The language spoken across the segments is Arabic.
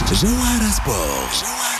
جوهرة سبورت.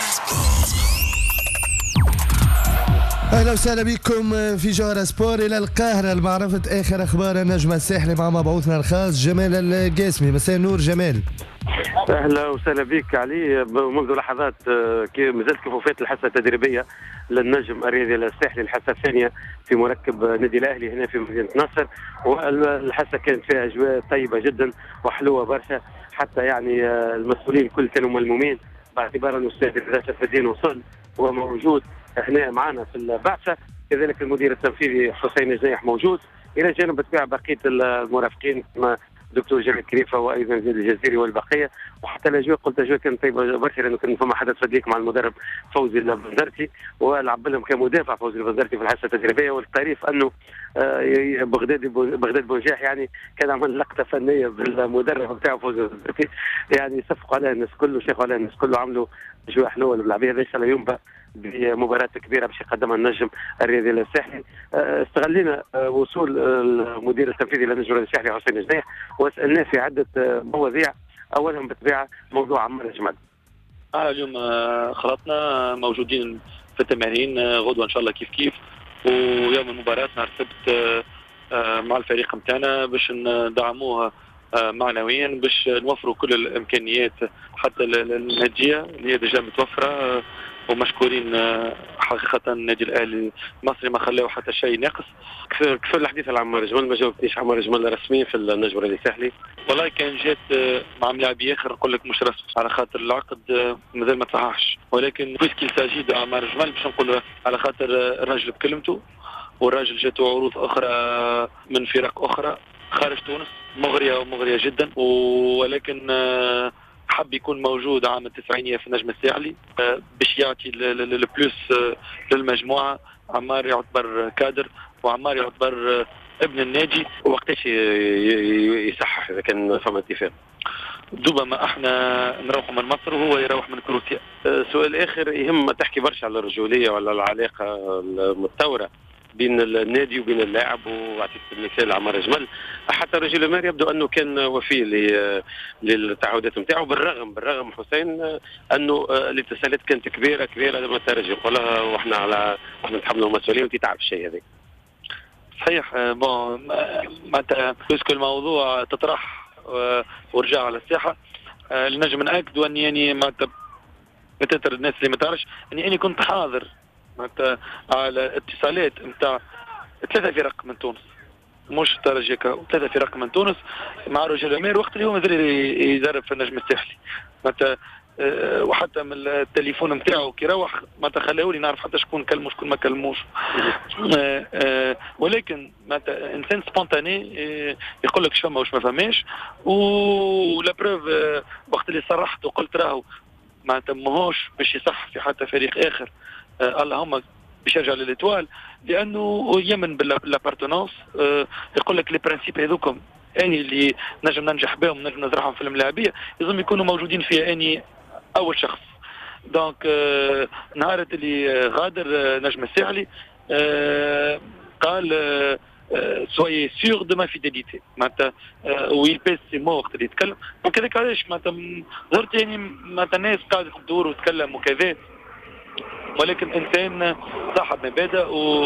اهلا وسهلا بكم في جوهرة سبور الى القاهرة لمعرفة اخر اخبار النجم الساحلي مع مبعوثنا الخاص جمال القاسمي. مساء النور جمال. اهلا وسهلا بك علي. منذ لحظات مازالت كفوفات الحصه التدريبيه للنجم الرياضي الساحلي الحصه الثانيه في مركب نادي الاهلي هنا في مدينه نصر، والحصه كانت فيها اجواء طيبه جدا وحلوه برشا، حتى يعني المسؤولين الكل كانوا ملمومين باعتبار ان الاستاذ رضا شرف الدين وصل وموجود هنا معنا في البعثه، كذلك المدير التنفيذي حسين الجنيح موجود، الى جانب بالطبيعه بقيه المرافقين كما دكتور جمال كريفه وايضا زيد الجزيري والبقيه. وحتى الاجواء قلت اجواء كانت طيبه برشا، لانه كان فما حدث صديق مع المدرب فوزي البنزرتي ولعب لهم كمدافع فوزي البنزرتي في الحصه التدريبيه. والطريف انه بغداد بونجاح يعني كان عمل لقطه فنيه بالمدرب بتاعه فوزي البنزرتي، يعني صفقوا عليها الناس كله وشافوا عليها الناس كله، عملوا اجواء حلوه للعبيه. هذا ان شاء الله ينبأ بمباراة كبيرة باش يقدمها النجم الرياضي الساحلي. استغلينا وصول المدير التنفيذي للنجم الرياضي الساحلي حسين الجنيح وسألناه في عدة مواضيع، أولهم بالطبيعة موضوع عمار الجمال. اليوم خلطنا موجودين في التمارين، غدوة إن شاء الله كيف ويوم المباراة نهار السبت مع الفريق متاعنا باش ندعموها معنويا، باش نوفروا كل الإمكانيات حتى النادية اللي هي ديجا متوفرة، ومشكورين حقيقة النادي الأهلي المصري ما خلاو حتى شيء ناقص. كيف الحديث على عمار جمال؟ ما جاوبتنيش عمار جمال رسميا في النجم الرياضي الساحلي. والله كان جات مع ملاعبي آخر نقول لك مش رسمي على خاطر العقد مازال ما تصححش، ولكن بويسكيل ساجيد عمار جمال باش نقول على خاطر الراجل بكلمته، والراجل جاته عروض أخرى من فرق أخرى خارج تونس مغرية جدا، ولكن حب يكون موجود عام التسعينية في النجم الساحلي باش يعطي البلوس للمجموعة. عمار يعتبر كادر، وعمار يعتبر ابن النادي. وقتاش يصحح اذا كان فما اتفاق؟ دوبا ما احنا نروح من مصر وهو يروح من كرواتيا. سؤال اخر يهم تحكي برشا على الرجولية ولا العلاقة المتطورة بين النادي وبين اللاعب، واعطيت المثال عمار جمال. حتى رجل المال يبدو انه كان وفي للتعهدات نتاعو، بالرغم حسين انه الاتصالات كانت كبيره لما الترجي يقولها واحنا نتحملوا المسؤوليه وانت تعرف الشيء هذا. صحيح. بون معناتها باسكو الموضوع تطرح ورجع على الساحه، لنجم ناكدوا اني يعني معناتها بتتر الناس اللي ما تعرفش اني كنت حاضر معناتها على اتصالات نتاع 3 فرق من تونس، مش الترجي، 3 فرق من تونس مع رجل الامير وقت اللي هو مازال يدرب في النجم الساحلي معناتها. وحتى من التليفون نتاعو كي روح ما تخليولي نعرف حتى شكون كلمه شكون ما كلموش. ولكن معناتها انسان سبونتاني يقول لك شفما وش ما فماش، ولا بروف وقت اللي صرحت وقلت راهو معناتها ماهوش باش يصح في حتى فريق اخر، اللهم باش يرجع للإتوال، لانه يمن بالابارتونونس. يقول لك لي برانسيب هذوكم اني اللي نجم ننجح بهم نجم نزرعهم في الملاعبيه لازم يكونوا موجودين فيها اني اول شخص. دونك نهار اللي غادر نجم الساحلي قال سوي سيغ دو ما فيداليتي معناتها، ويل بيس سي مو وقت اللي يتكلم. وكذلك علاش معناتها ظهرت يعني معناتها الناس قاعده تدور وتتكلم وكذا، ولكن انسان صاحب مبادئ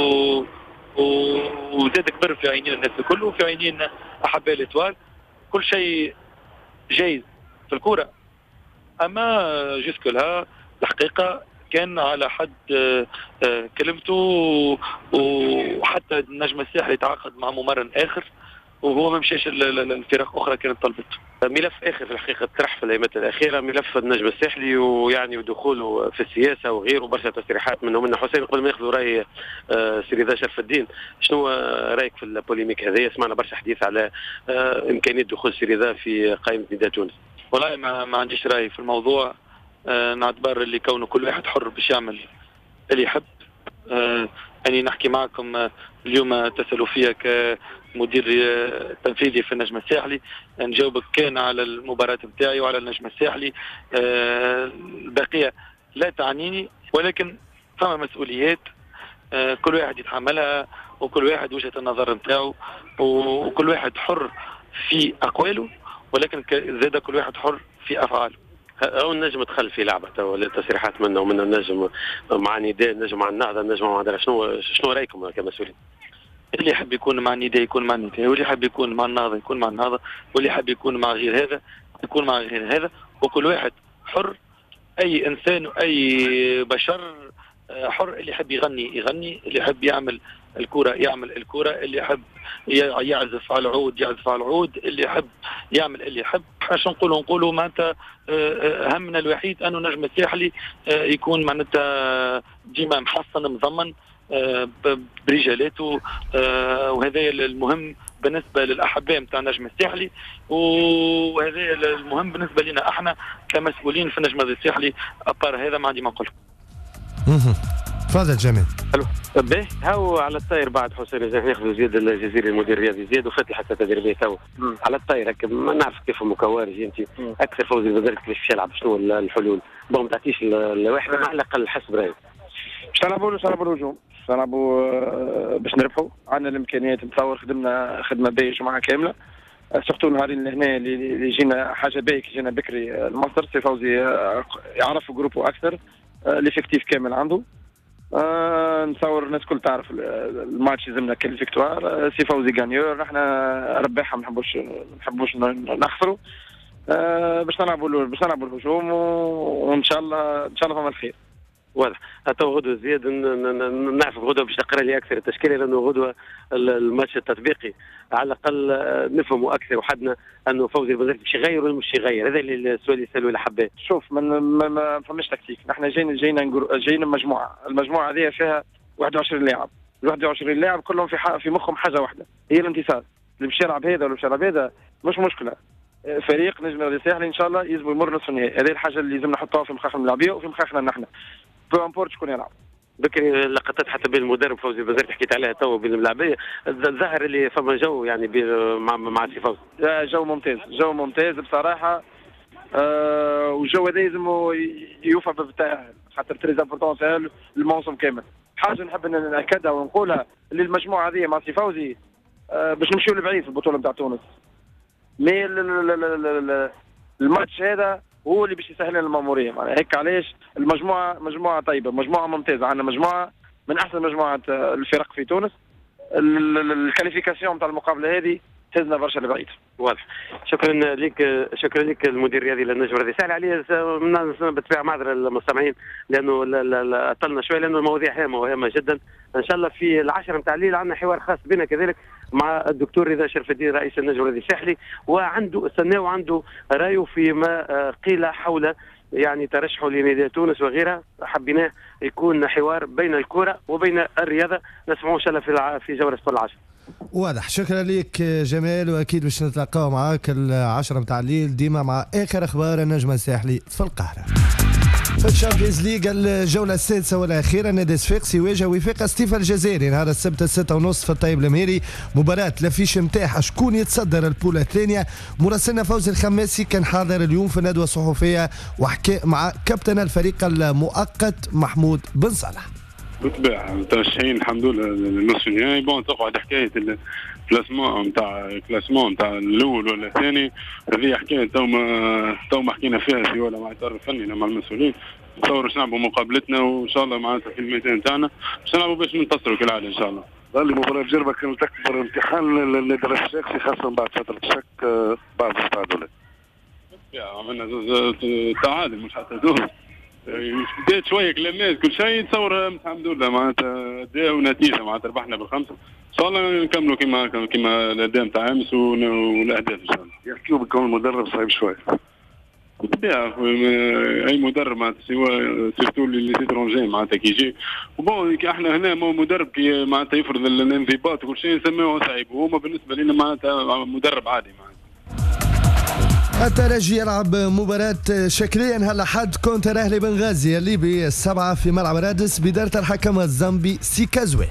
وزاد كبر في عينين الناس الكل وفي عينين احباء الاتوال. كل شيء جايز في الكوره، اما جوسك لها الحقيقه كان على حد كلمته، وحتى النجم الساحلي تعاقد مع ممرن اخر وهو ما مشاش الفرق اخرى كانت طلبته. ملف اخر في الحقيقه طرح في الايامات الاخيره، ملف النجم الساحلي ويعني ودخوله في السياسه وغيره، برشا تصريحات من حسين. قبل ما ناخذوا راي سي رضا شرف الدين، شنو رايك في البوليميك هذه؟ سمعنا برشا حديث على امكانيه دخول سي رضا في قائمه نداء تونس. والله ما عنديش راي في الموضوع، نعتبر اللي كونه كل واحد حر باش يعمل اللي يحب. اني نحكي معكم اليوم تسالوا فيا كمدير تنفيذي في النجم الساحلي، نجاوبك كان على المباراة نتاعي وعلى النجم الساحلي. البقية لا تعنيني، ولكن فما مسؤوليات كل واحد يتحملها، وكل واحد وجهة النظر نتاعو، وكل واحد حر في أقواله، ولكن زاد كل واحد حر في أفعاله. أو النجم دخل في لعبة تو التصريحات منه ومن النجم مع نداء، النجم مع النهضة، النجم مع النهضة. شنو رأيكم كمسؤولين؟ اللي يحب يكون مع نداء يكون مع نداء، واللي يحب يكون مع النهضة يكون مع النهضة، واللي يحب يكون مع غير هذا يكون مع غير هذا، وكل واحد حر. أي إنسان وأي بشر حر. اللي يحب يغني يغني، اللي يحب يعمل الكرة يعمل الكرة، اللي يحب يعزف على العود يعزف على العود، اللي يحب يعمل اللي يحب. حاش نقولوا معناتها همنا الوحيد أنه نجم الساحلي يكون معناتها ديما محصن مضمن برجالاته، وهذا المهم بالنسبة للأحباء متاع نجم الساحلي، وهذا المهم بالنسبة لنا احنا كمسؤولين في النجم الساحلي. أبار هذا ما عندي ما نقول. تفضل جميل. الو باهي، هاو على الطاير بعد حسين ناخذ زياد الجزيري المدير الرياضي، زياد وفات الحصه التدريبيه تو على الطاير هكا. ما نعرف كيف مكوارج انت اكثر فوزي البدري كيفاش يلعب، شنو الحلول؟ ما تعطيش الواحد على الاقل حسب رايك. باش نلعبوا الهجوم، باش نلعبوا باش نربحوا. عندنا الامكانيات، نتصور خدمنا خدمه باهيه جمعه كامله، سورتو نهارين لهنا اللي جينا حاجه باهيه كي جينا بكري المصدر. سي فوزي يعرفوا جروبه اكثر، ليفيكتيف كامل عنده. نتصور الناس كل تعرف الماتش يلزمنا كل فيكتوار. سي فوزي غانيور، نحن رباحه ما نحبوش نخسروا. باش نلعبوا الهجوم، وان شاء الله فما الخير. واضح. تو غدوه زياد نعرف غدوه باش تقرا لي اكثر التشكيله، لانه غدوه الماتش التطبيقي على الاقل نفهموا اكثر وحدنا انه فوزي البدري باش يغير ولا مش يغير. هذا اللي السؤال اللي يسالوه الحباء. شوف، ما فماش تكتيك. نحن جايين مجموعه، المجموعه هذه فيها 21 لاعب. ال 21 لاعب كلهم في مخهم حاجه واحده، هي الانتصار. اللي باش يلعب هذا ولا باش يلعب هذا مش مشكله. فريق نجم الساحلي ان شاء الله يلزم يمر نصف النهائي. هذه الحاجه اللي لازم نحطوها في مخاخنا اللاعبيه وفي مخاخنا نحن، بو امبورت شكون يلعب. بكري لقطات حتى بين المدرب فوزي البزاري حكيت عليها تو بين الملاعبيه، الظاهر اللي فما جو يعني مع سي فوزي. جو ممتاز بصراحه. والجو هذا لازم يوفى بالتاهل، خاطر تريز امبورتون تاهل الموسم كامل. حاجه نحب ناكدها ونقولها اللي المجموعه هذه مع سي فوزي باش نمشيو لبعيد في البطوله نتاع تونس. مي الماتش هذا هو اللي باش يسهل لنا الماموريه، معناها هيك. علاش المجموعه مجموعه طيبه، مجموعه ممتازه. عندنا مجموعه من احسن مجموعه الفرق في تونس. الكاليفيكاسيون تاع المقابله هذه تهزنا برشا لبعيد. واضح. شكرا لك المدير الرياضي للنجم الرياضي. سهل علي بالطبيعه معذره المستمعين لانه اطلنا شوي، لانه المواضيع هامه جدا. ان شاء الله في العشرة نتاع الليل عندنا حوار خاص بنا كذلك مع الدكتور رضا شرف الدين رئيس النجم الرياضي الساحلي، وعنده استناه وعنده رايه فيما قيل حول يعني ترشحه لنادي تونس وغيرها. حبيناه يكون حوار بين الكرة وبين الرياضة. نسمعه ان شاء الله في جولة سبور العشرة. واضح. شكرا لك جمال، واكيد باش نتلاقاو معاك 10 متاع الليل ديما مع اخر اخبار النجم الساحلي في القاهرة. في الشامبيونز ليج الجولة السادسة والأخيرة، نادي صفاقسي يواجه وفاق ستيفا الجزائري نهار السبت 6:30 في الطيب المهيري. مباراة لافيش نتاعها شكون يتصدر البولة الثانية. مراسلنا فوزي الخماسي كان حاضر اليوم في الندوة الصحفية وحكى مع كابتن الفريق المؤقت محمود بن صالح. بالطبع مترشحين الحمد لله للنصف النهائي. بون تقعد حكايه الكلاسمون نتاع الاول ولا الثاني، هذه حكايه تو ما حكينا فيها في ولا مع الاطار الفني مع المسؤولين. نتصور باش نلعبوا مقابلتنا وان شاء الله معناتها في الميدان تاعنا باش نلعبوا باش ننتصروا كالعاده ان شاء الله. اللي مباراة جربة كانت أكبر امتحان للنادي الشاكسي، خاصة بعد فترة الشك بعد التعادلات. عملنا تعادل مش حتى دور. بديت شويه كلامات كل شيء، تصور الحمد لله معناتها اداء ونتيجه، معناتها ربحنا بالخمسه. ان شاء الله نكملوا كما الاداء نتاع امس والاهداف ان شاء الله. يحكيوا بكون المدرب صعيب شويه. بالطبيعه اي مدرب معناتها سيرتو اللي سيترونجي معناتها كي يجي. وبون احنا هنا مدرب كي معناتها يفرض الانضباط وكل شيء نسموه صعيب، وهما بالنسبه لنا معناتها مدرب عادي معناتها. الترجي يلعب مباراة شكليا هلا حد كونتر أهلي بنغازي الليبي 7 في ملعب رادس بإدارة الحكم الزامبي سيكازوي.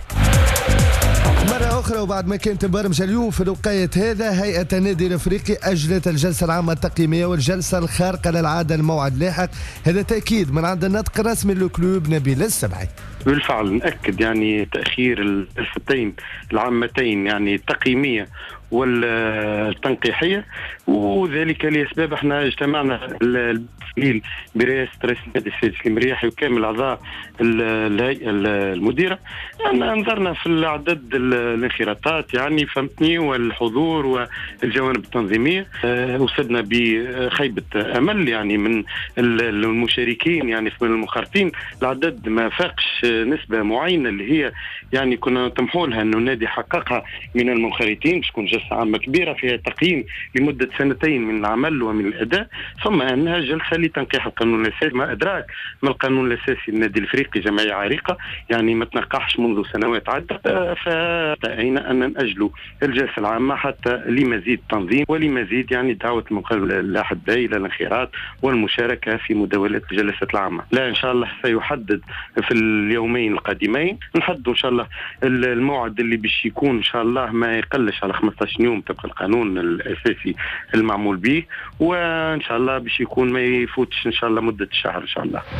مرة أخرى وبعد ما كانت مبرمجة اليوم في الوقاية هذا، هيئة النادي الأفريقي أجلت الجلسة العامة التقييمية والجلسة الخارقة للعادة الموعد لاحق. هذا تأكيد من عند الناطق الرسمي للكلوب نبيل السبعي. بالفعل نأكد يعني تأخير الجلستين العامتين يعني التقييمية والتنقيحيه، وذلك لاسباب احنا اجتمعنا الليل برئاسه رئيس النادي السيد سليم رياحي وكامل اعضاء الهيئه المديره، نظرنا في عدد الانخراطات يعني فهمتني والحضور والجوانب التنظيميه، وصلنا بخيبه امل يعني من المشاركين يعني من المنخرطين. العدد ما فاقش نسبه معينه اللي هي يعني كنا نطمحوا لها انه النادي حققها من المنخرطين باش تكون جلسه عامه كبيره فيها تقييم لمده 2 من العمل ومن الاداء، ثم انها جلسه لتنقيح القانون الاساسي ما ادراك ما القانون الاساسي النادي الافريقي جمعيه عريقه يعني ما تنقحش منذ سنوات عده، فراينا ان ناجلوا الجلسه العامه حتى لمزيد تنظيم ولمزيد يعني دعوه الاحباء الى الانخراط والمشاركه في مداوله الجلسه العامه. لا ان شاء الله سيحدد في اليومين القادمين، نحدوا ان شاء الله الموعد اللي باش يكون ان شاء الله ما يقلش على 15 يوم طبق القانون الاساسي المعمول به، وان شاء الله باش يكون ما يفوتش ان شاء الله مده شهر ان شاء الله.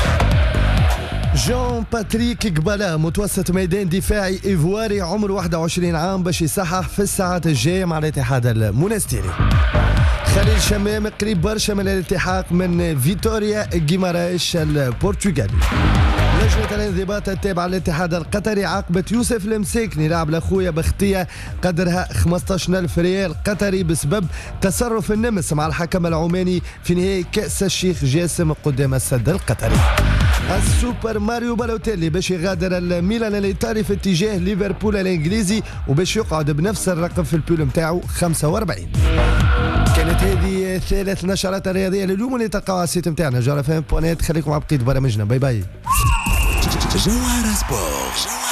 جون باتريك قبالة متوسط ميدان دفاعي إيفواري عمره 21 عام باش يصحح في الساعات الجاية مع الاتحاد المونستيري. خليل شمام قريب برشا من الالتحاق من فيتوريا غيمارايش البرتغالي. لجنة الانضباط التابعة للاتحاد القطري عاقبت يوسف المساكني لاعب لاخويا بختية قدرها 15,000 ريال قطري بسبب تصرف النمس مع الحكم العماني في نهائي كأس الشيخ جاسم قدام السد القطري. السوبر ماريو بالوتيلي باش يغادر الميلان الايطالي في اتجاه ليفربول الانجليزي وباش يقعد بنفس الرقم في البول نتاعو 45. كانت هذه ثالث نشرات الرياضيه لليوم اللي تلقاوها على السيت نتاعنا جارة فام بونيت. خليكم مع بقيه برامجنا. باي باي. جوهرة سبورت.